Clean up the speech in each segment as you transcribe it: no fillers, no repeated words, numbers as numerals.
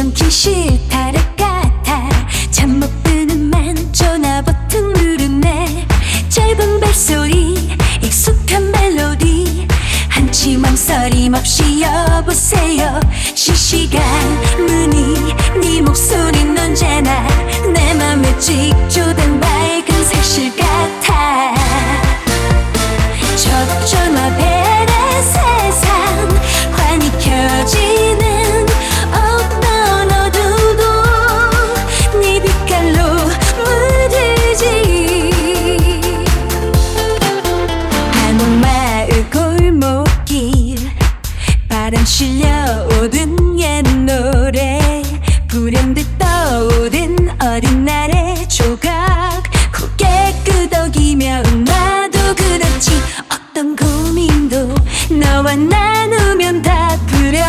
긴 실타래 같아. 잠 못 드는만 전화 버튼 누르네. 짧은 벨소리 익숙한 멜로디. 한치 맘서림 없이 여보세요. 실시간 문의 네 목소린 언제나 내 맘에 직조된 밝은 색실 같아. 첫 전화 벨의 세상 환히 켜지는 어떤 어둠도 네 빛깔로 물들지. 한옥마을 골목길 바람 실려오던 옛 노래. 불현듯 떠오른 어린 날의 조각 고개 끄덕이며 나도 그렇지. 어떤 고민도 너와 나누면 다 풀려.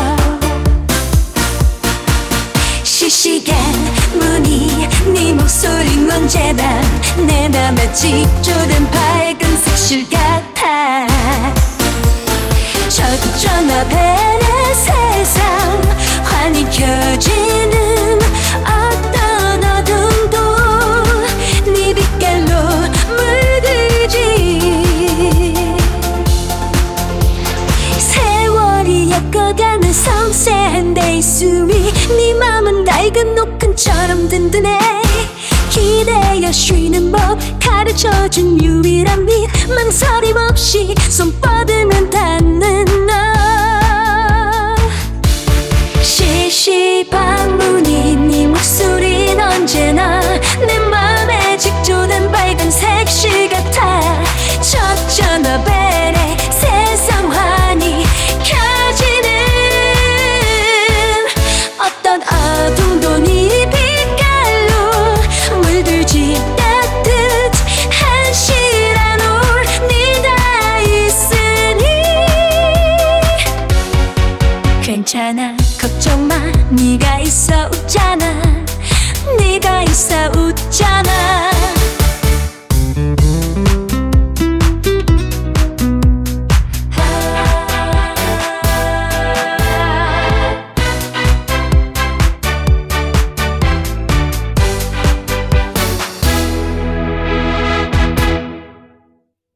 실시간 문의 네 목소린 언제나 내 맘에 직조된 밝은 색실 같아. 저 전화벨의 세상 환히 켜지는 어떤 어둠도 네 빛깔로 물들지. 세월이 엮어가는 섬세한 데이스미. 네 맘은 낡은 녹근처럼 든든해. 기대어 쉬는 법 가르쳐준 유일한 빛. 망설임 없이 손 뻗으면 닿는